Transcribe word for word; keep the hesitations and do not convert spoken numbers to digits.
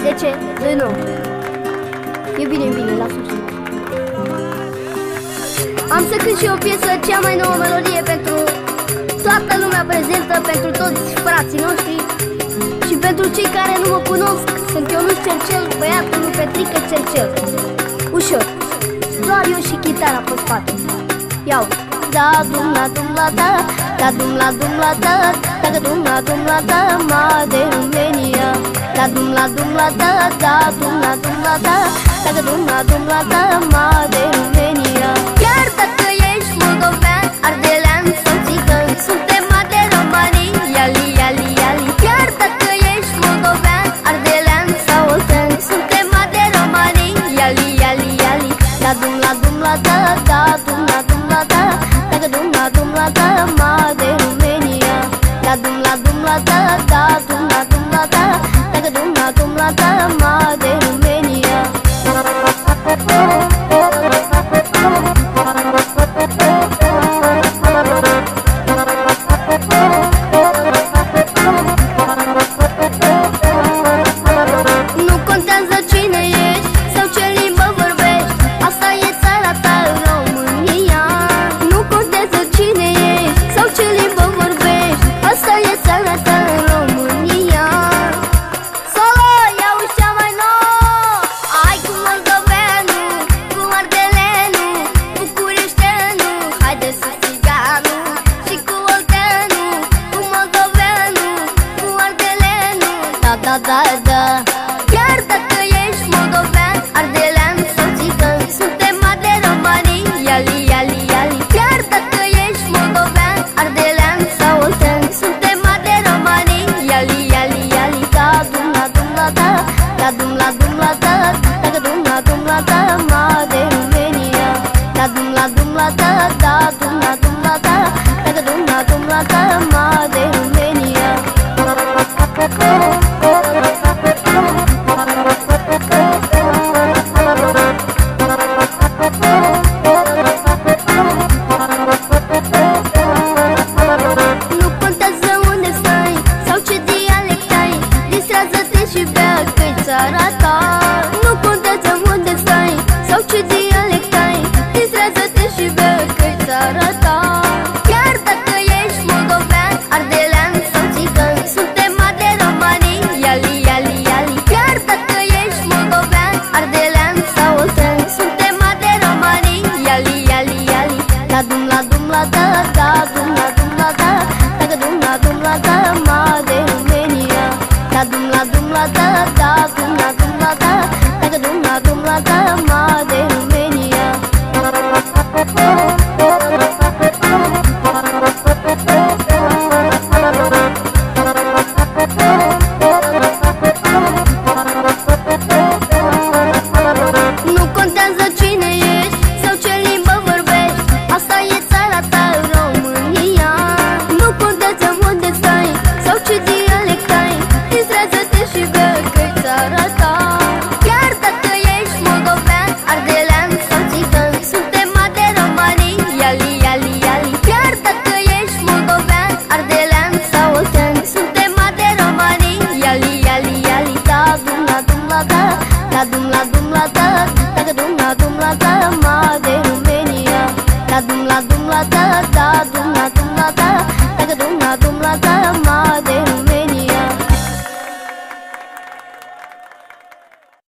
De ce? De nu. E bine, e bine, lasă-o. Am să cânt și o piesă, cea mai nouă melodie pentru toată lumea prezentă, pentru toți frații noștri și pentru cei care nu mă cunosc. Sunt Ionuț Cercel, băiatul lui Petrică Cercel. Ușor, doar eu și chitara pe spate. Iau. Da dum la dum la da, da dum la dum la da, da dum la dum la da, ma de România. Da dum la dum la da, da dum la dum la da, da dum la dum la da, ma de România. Chiar dacă ești moldovean, ardelean sau țigan, suntem de romanii, iali, iali, iali. Chiar dacă ești moldovean, ardelean sau oltean, suntem de romanii, iali, iali, iali. Da dum la dum la da, da dum la dum la da, da dum la dum la da, ma de România. Da dum la dum la da, da dum la dum la da, da dum la dum la da, ma de România. Nu contează cine ești sau ce limbă vorbești, asta e țara ta, România. Nu contează cine ești sau ce limbă vorbești, asta e țara ta, România. Solo, ia uși cea mai nouă. Hai cu moldoveanu, cu ardeleanu, bucureșteanu, haide să țiganu. Și cu olteanu, cu moldoveanu, cu ardeleanu. Da, da, da, da. Chiar dacă ești moldovean, ardelean sau țigan, suntem de romanii, iali, iali, iali. Chiar dacă ești moldovean, ardelean sau oltean, suntem de romanii, iali, iali, iali. Da dum la dum la da, da dum la dum la da, da dum la dum la da, ma de România. Da dum la dum la da, da dum la dum la da, da dum la dum la da, ma de România. Nu contează unde stai sau ce dialect ai, distrează-te și bea că-i țara ta. Nu contează unde stai sau ce dialect